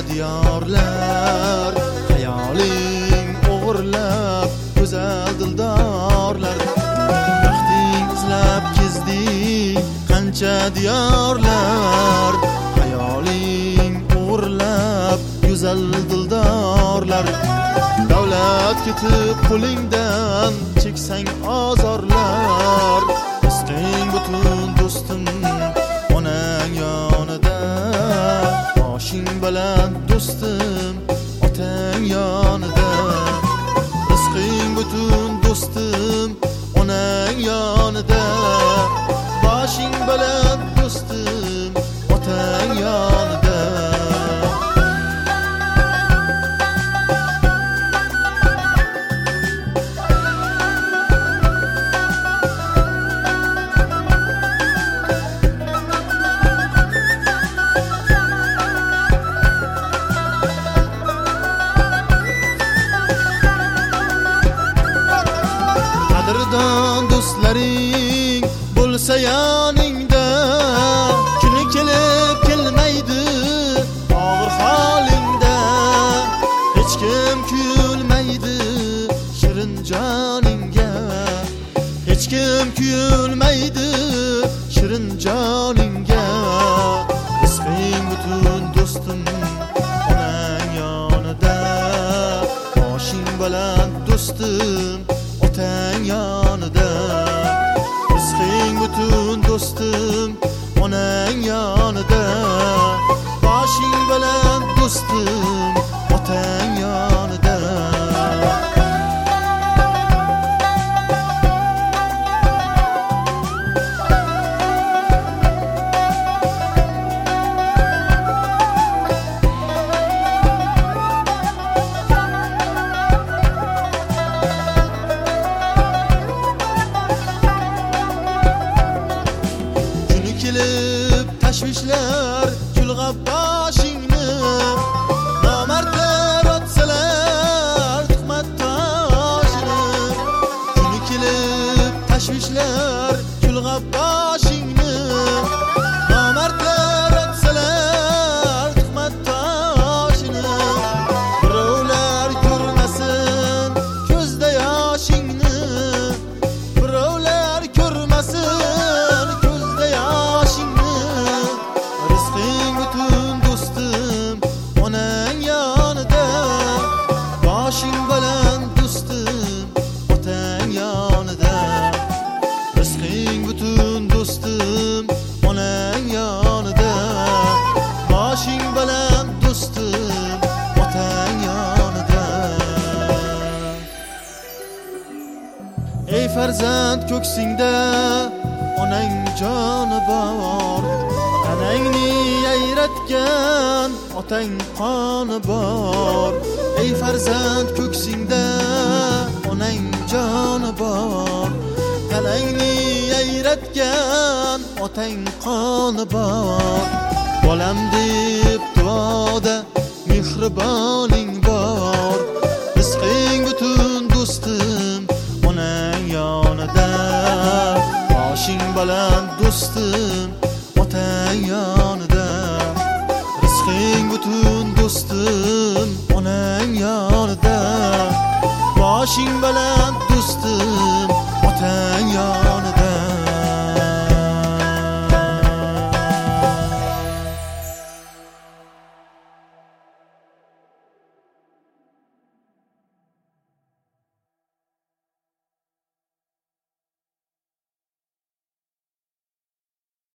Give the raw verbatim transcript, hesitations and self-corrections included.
diyorlar, hayoling o'g'irlab go'zal dildorlar. Baxting izlab kezding qancha diyorlar, hayoling o'g'irlab go'zal dildorlar. Davlat ketib qo'lingdan cheksang azorlar, rizqing butun do'stim onang yonida. Boshing baland do'stim otang yonida. Rizqing butun do'stim onang yonida. Boshing baland do'stim otang yonida. Qadrdon do'stlaring bo'lsa yoningda, kuni kelib kelmaydi og'ir holingda. Hech kim kuyulmaydi shirin joningga, hech kim kuyulmaydi shirin joningga. Rizqing butun do'stim onang yonida. Boshing baland do'stim otang yonida. Rizqing butun do'stim onang yonida. Boshing baland do'stim otang yonida. Kelib tashvishlar chulg'ab boshingni, nomardlar otsalar tuhmat toshini. Kuni kelib tashvishlar chulg'ab boshingni, nomardlar otsalar tuhmat toshini. Birovlar ko'rmasin ko'zda yoshingni, birovlar ko'rmasin onang yonida. Boshing baland do'stim otang yonida. Rizqing butun do'stim onang yonida. Boshing baland do'stim otang yonida. Ey farzand ko'ksingda onang joni bor, onangni yayratgan otang qoni bor. Ey farzand ko'ksingda onang joni bor, onangni yayratgan otang qoni bor. Bolam deb duoda mehriboning bor. Rizqing butun do'stim onang yonida. Boshing baland do'stim otang yonida. Rizqing butun do'stim onang yonida. Boshing baland do'stim